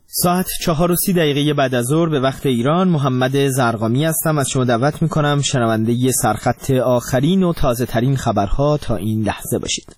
ساعت 4:30 بعد از ظهر به وقت ایران. محمد زرقامی هستم. از شما دعوت میکنم شنونده سرخط آخرین و تازه ترین خبرها تا این لحظه باشید.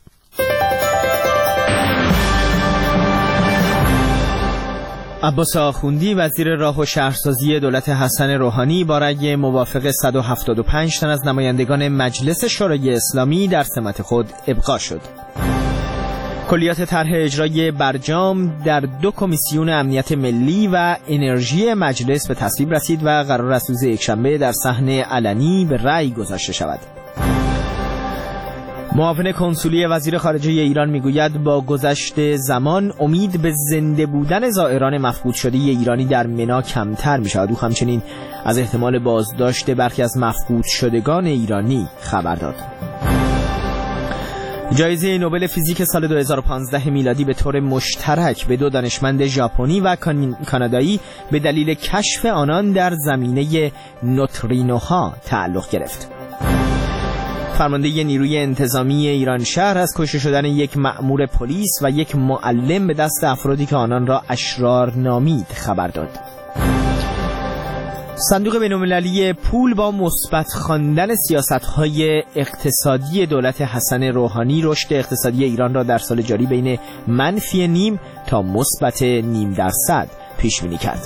عباس آخوندی وزیر راه و شهرسازی دولت حسن روحانی با رأی موافق 175 تن از نمایندگان مجلس شورای اسلامی در سمت خود ابقا شد. کلیات طرح اجرای برجام در 2 کمیسیون امنیت ملی و انرژی مجلس به تصویب رسید و قرار است روز یکشنبه در صحن علنی به رأی گذاشته شود. معاون کنسولی وزیر خارجه ایران میگوید با گذشت زمان امید به زنده بودن زائران مفقود شده ایرانی در منا کمتر می شود. او همچنین از احتمال بازداشت برخی از مفقود شدگان ایرانی خبر داد. جایزه نوبل فیزیک سال 2015 میلادی به طور مشترک به 2 دانشمند ژاپنی و کانادایی به دلیل کشف آنان در زمینه نوترینوها تعلق گرفت. فرمانده نیروی انتظامی ایران شهر از کشته شدن یک مأمور پلیس و یک معلم به دست افرادی که آنان را اشرار نامید خبر داد. صندوق بین‌المللی پول با مثبت خواندن سیاست‌های اقتصادی دولت حسن روحانی رشد اقتصادی ایران را در سال جاری بین -0.5% تا -0.5% پیش بینی کرد.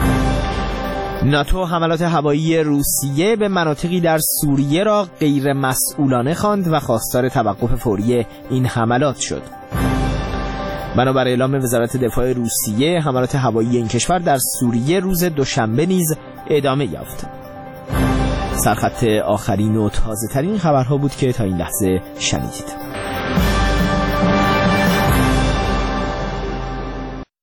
ناتو حملات هوایی روسیه به مناطقی در سوریه را غیر مسئولانه خواند و خواستار توقف فوری این حملات شد. بنابر اعلام وزارت دفاع روسیه، حملات هوایی این کشور در سوریه روز دوشنبه نیز ادامه یافت. سرخط آخرین و تازه ترین خبرها بود که تا این لحظه شنیدید.